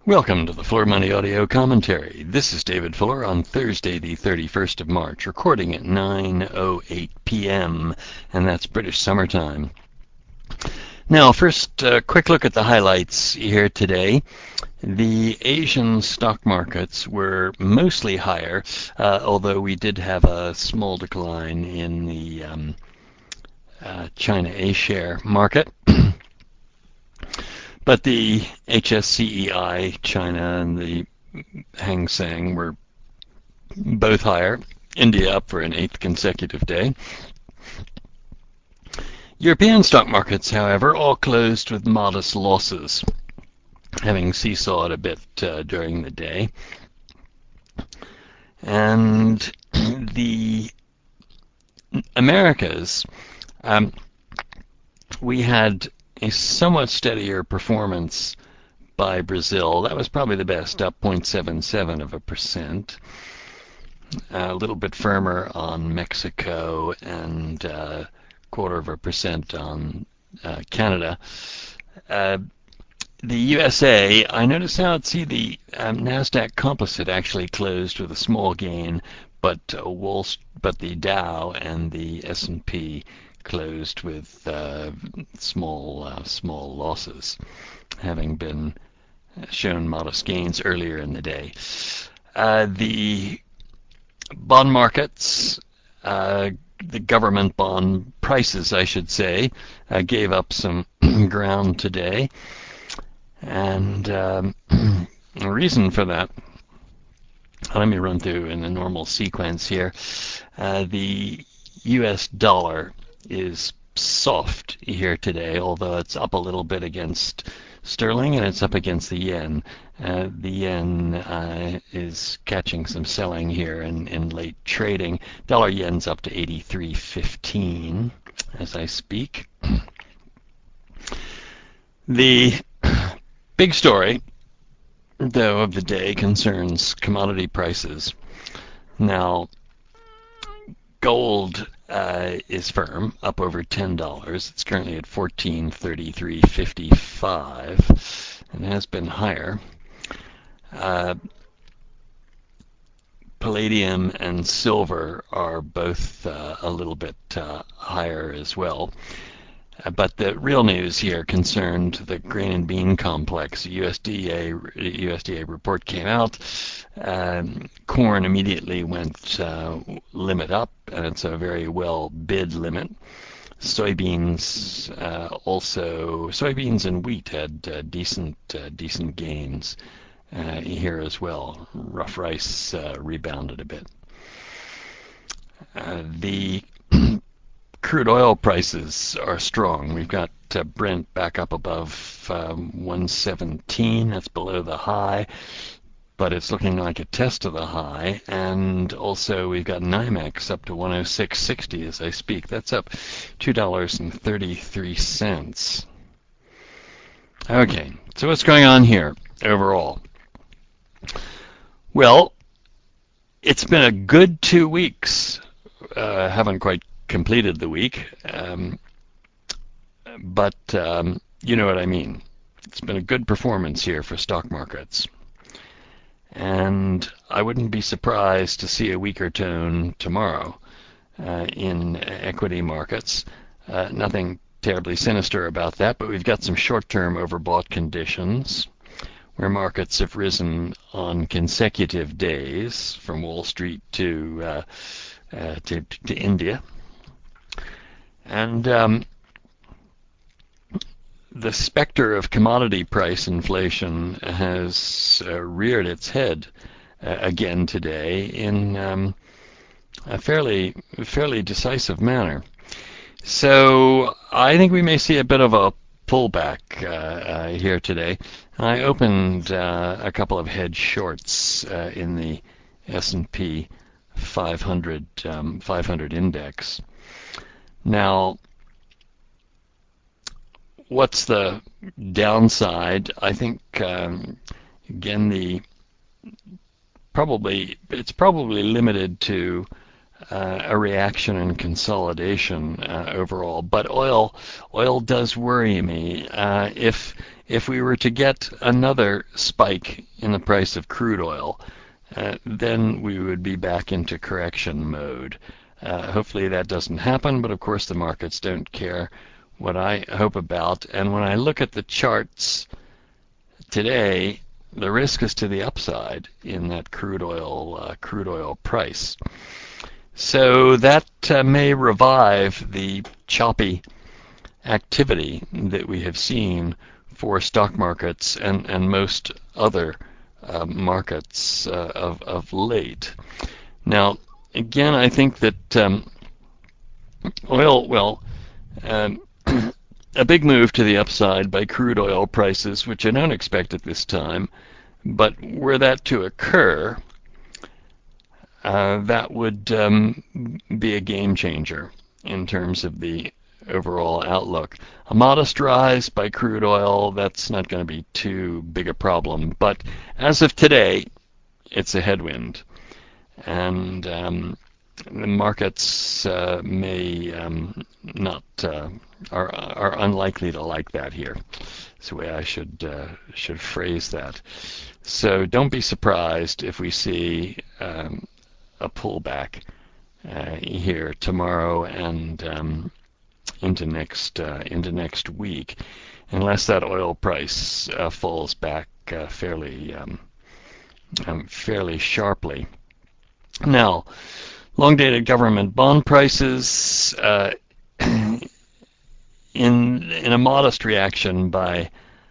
Welcome to the Fuller Money Audio Commentary. This is David Fuller on Thursday, the 31st of March, recording at 9:08 p.m., and that's British summertime. Now, first, a quick look at the highlights here today. The Asian stock markets were mostly higher, although we did have a small decline in the China A-share market. But the HSCEI, China, and the Hang Seng were both higher. India up for an 8th consecutive day. European stock markets, however, all closed with modest losses, having seesawed a bit during the day. And the Americas, we had a somewhat steadier performance by Brazil. That was probably the best, up 0.77%. A little bit firmer on Mexico and 0.25% on Canada. The USA, I noticed now, the NASDAQ Composite actually closed with a small gain, but the Dow and the S&P closed with small losses, having been shown modest gains earlier in the day. The bond markets, the government bond prices, I should say, gave up some ground today. And the reason for that, let me run through in a normal sequence here. The US dollar is soft here today, although it's up a little bit against sterling and it's up against the yen. The yen is catching some selling here in late trading. Dollar yen's up to 83.15 as I speak. The big story, though, of the day concerns commodity prices. Now, gold is firm, up over $10. It's currently at $1433.55 and has been higher. Palladium and silver are both a little bit higher as well. But the real news here concerned the grain and bean complex. The USDA report came out. Corn immediately went limit up, and it's a very well bid limit. Soybeans and wheat had decent gains here as well. Rough rice rebounded a bit. The crude oil prices are strong. We've got Brent back up above 117. That's below the high, but it's looking like a test of the high. And also we've got NYMEX up to 106.60 as I speak. That's up $2.33. Okay, so what's going on here overall? Well, it's been a good 2 weeks. Haven't quite completed the week, but you know what I mean. It's been a good performance here for stock markets, and I wouldn't be surprised to see a weaker tone tomorrow in equity markets. Nothing terribly sinister about that, but we've got some short-term overbought conditions where markets have risen on consecutive days from Wall Street to India. And the specter of commodity price inflation has reared its head again today in a fairly decisive manner. So I think we may see a bit of a pullback here today. I opened a couple of hedge shorts in the S&P 500 index. Now, what's the downside? I think again it's probably limited to a reaction and consolidation overall. But oil does worry me. If if we were to get another spike in the price of crude oil, then we would be back into correction mode. Hopefully that doesn't happen, but of course the markets don't care what I hope about. And when I look at the charts today, the risk is to the upside in that crude oil price. So that may revive the choppy activity that we have seen for stock markets and most other markets of late. Now, again, I think that oil, a big move to the upside by crude oil prices, which I don't expect at this time, but were that to occur, that would be a game changer in terms of the overall outlook. A modest rise by crude oil, that's not going to be too big a problem, but as of today, it's a headwind. And the markets may not are unlikely to like that here. That's the way I should phrase that. So don't be surprised if we see a pullback here tomorrow and into next week, unless that oil price falls back fairly sharply. Now, long-dated government bond prices in a modest reaction by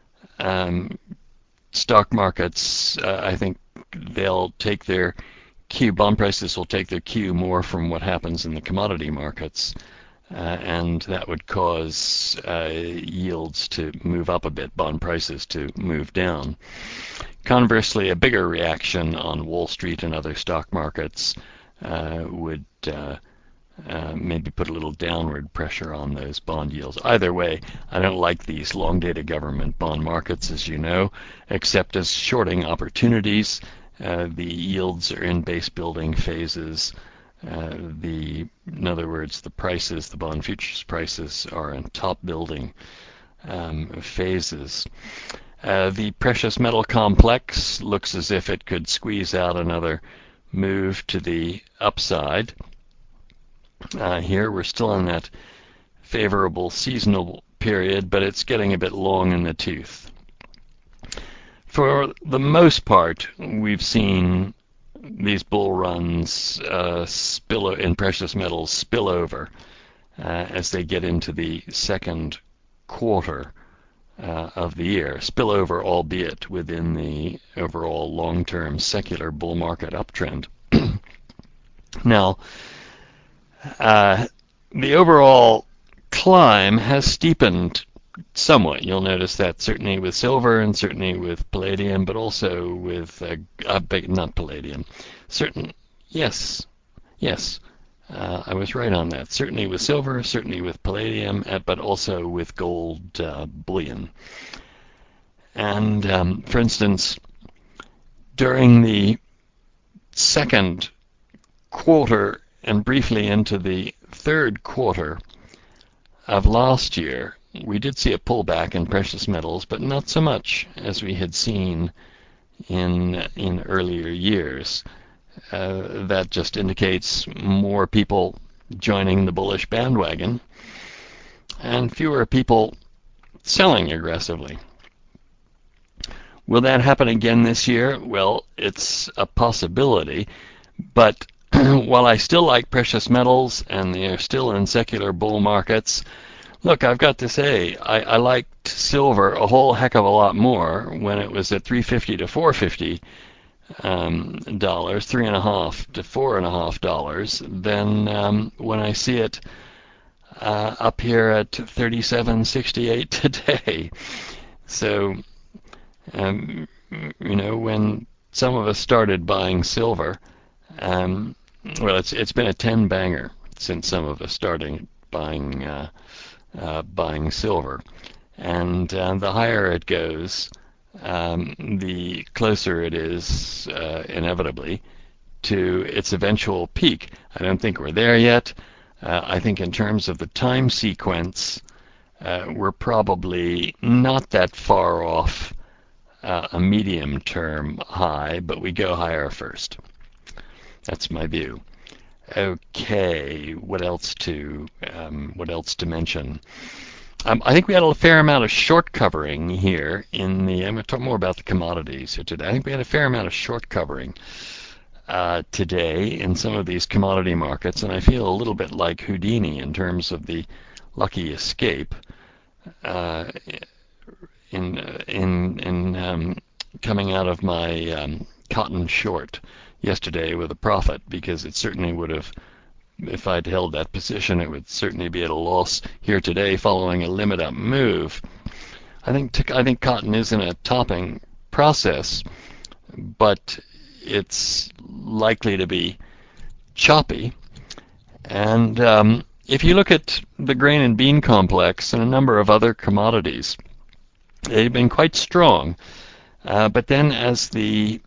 stock markets. I think they'll take their cue. Bond prices will take their cue more from what happens in the commodity markets, and that would cause yields to move up a bit, bond prices to move down. Conversely, a bigger reaction on Wall Street and other stock markets would maybe put a little downward pressure on those bond yields. Either way, I don't like these long-dated government bond markets, as you know, except as shorting opportunities. The yields are in base building phases. In other words, the prices, the bond futures prices, are in top building phases. The precious metal complex looks as if it could squeeze out another move to the upside. Here we're still in that favorable seasonal period, but it's getting a bit long in the tooth. For the most part, we've seen these bull runs in precious metals spill over as they get into the second quarter of the year. Spill over, albeit within the overall long-term secular bull market uptrend. Now, the overall climb has steepened somewhat. You'll notice that certainly with silver and certainly with palladium, but also with not palladium. Yes, I was right on that. Certainly with silver, certainly with palladium, but also with gold bullion. And for instance, during the second quarter and briefly into the third quarter of last year, we did see a pullback in precious metals, but not so much as we had seen in earlier years. That just indicates more people joining the bullish bandwagon and fewer people selling aggressively. Will that happen again this year? Well, it's a possibility, but while I still like precious metals and they're still in secular bull markets, look, I've got to say, I liked silver a whole heck of a lot more when it was at $3.50 to $4.50 $3.50 to $4.50 than when I see it up here at $37.68 today. So, when some of us started buying silver, well, it's been a 10-banger since some of us started buying silver, and the higher it goes, the closer it is inevitably to its eventual peak. I don't think we're there yet. I think in terms of the time sequence, we're probably not that far off a medium-term high, but we go higher first. That's my view. Okay, what else to mention? I think we had a fair amount of short covering here I'm going to talk more about the commodities here today. I think we had a fair amount of short covering today in some of these commodity markets, and I feel a little bit like Houdini in terms of the lucky escape in coming out of my cotton short yesterday with a profit, because it certainly would have, if I'd held that position, it would certainly be at a loss here today following a limit up move. I think cotton is in a topping process, but it's likely to be choppy. And if you look at the grain and bean complex and a number of other commodities, they've been quite strong. But then as the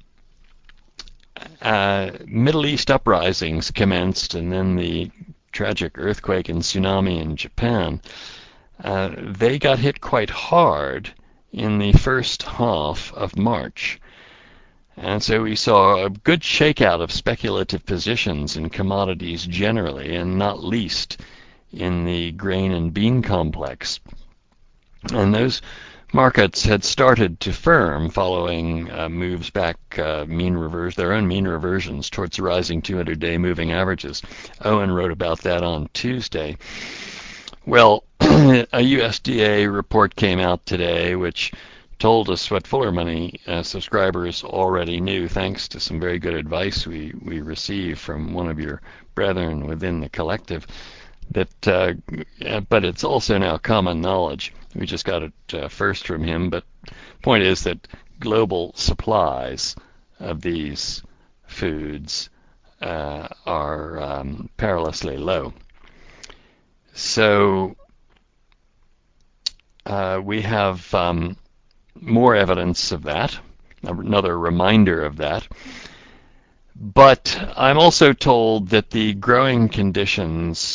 Middle East uprisings commenced, and then the tragic earthquake and tsunami in Japan, they got hit quite hard in the first half of March. And so we saw a good shakeout of speculative positions in commodities generally, and not least in the grain and bean complex. And those markets had started to firm following moves back, their own mean reversions towards the rising 200-day moving averages. Owen wrote about that on Tuesday. Well, a USDA report came out today which told us what Fuller Money subscribers already knew, thanks to some very good advice we received from one of your brethren within the collective. But it's also now common knowledge. We just got it first from him. But the point is that global supplies of these foods are perilously low. So we have more evidence of that, another reminder of that. But I'm also told that the sowing conditions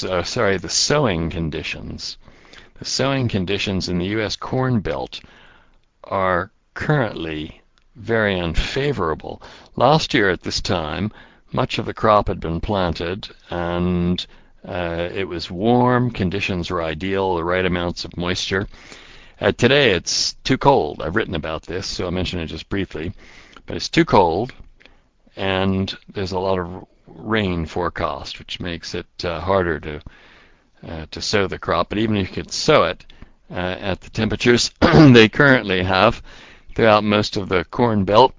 in the U.S. Corn Belt are currently very unfavorable. Last year at this time, much of the crop had been planted, and it was warm, conditions were ideal, the right amounts of moisture. Today it's too cold. I've written about this, so I'll mention it just briefly. But it's too cold, and there's a lot of rain forecast, which makes it harder to sow the crop. But even if you could sow it at the temperatures they currently have throughout most of the Corn Belt,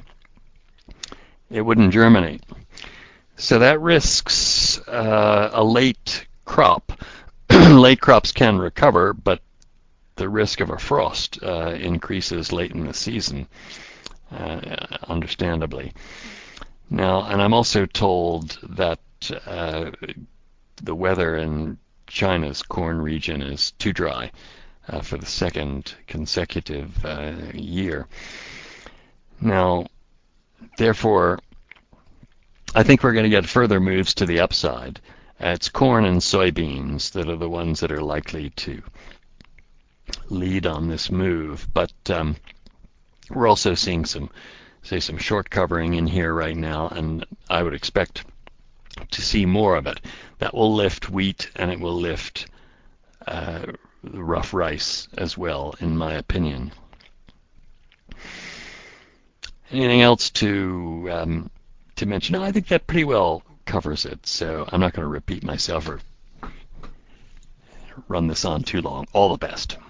it wouldn't germinate. So that risks a late crop. Late crops can recover, but the risk of a frost increases late in the season, understandably. Now, and I'm also told that the weather in China's corn region is too dry for the second consecutive year. Now, therefore, I think we're going to get further moves to the upside. It's corn and soybeans that are the ones that are likely to lead on this move. But we're also seeing some short covering in here right now, and I would expect to see more of it. That will lift wheat, and it will lift rough rice as well, in my opinion. Anything else to mention? No, I think that pretty well covers it, so I'm not going to repeat myself or run this on too long. All the best.